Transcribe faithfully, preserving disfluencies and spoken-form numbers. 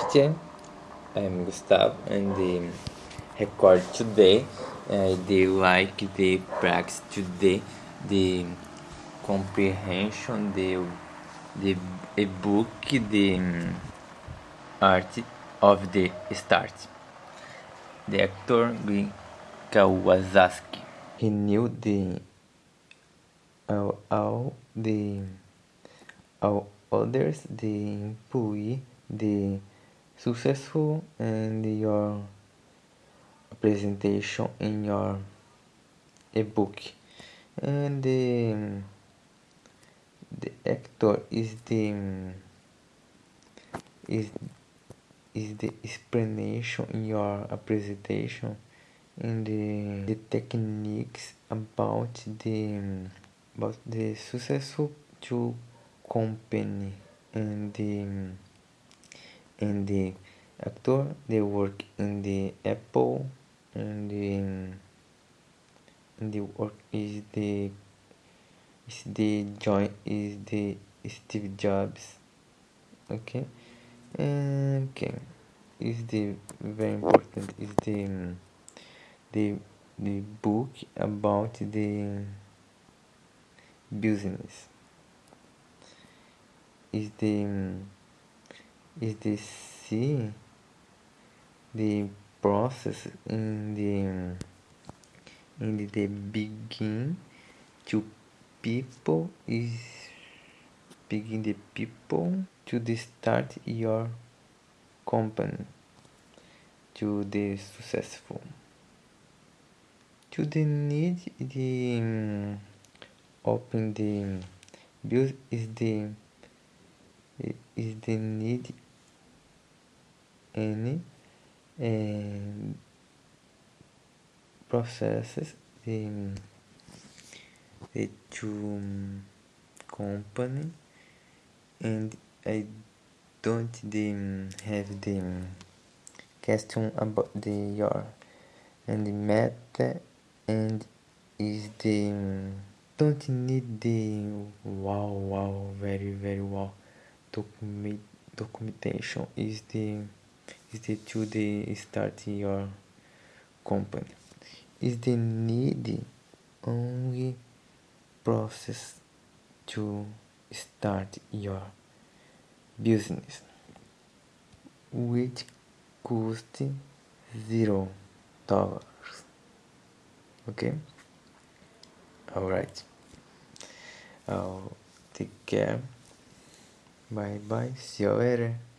Christian. I'm Gustav, and the record today. I they like the practice today, the comprehension, the the a book, the um, art of the start. The actor Green Kawasaki. He knew the all, all the all others, the employee, the successful, and your presentation in your ebook. And the the actor is the is is the explanation in your presentation and the, the techniques about the about the successful to company and the and the actor they work in the Apple and the and the work is the is the joint is the Steve Jobs. Okay. Okay. Is the very important is the the the book about the business. Is the is the see the process in the in the begin to people is begin the people to the start your company to the successful to the need the um, open the build is the is the need any and processes the the two um, company and I don't the have the question about the your and the math and is the don't need the wow wow very very wow document documentation is the is the to the start your company is the need only process to start your business which cost zero dollars. Okay. All right. I'll take care. Bye bye. See you later.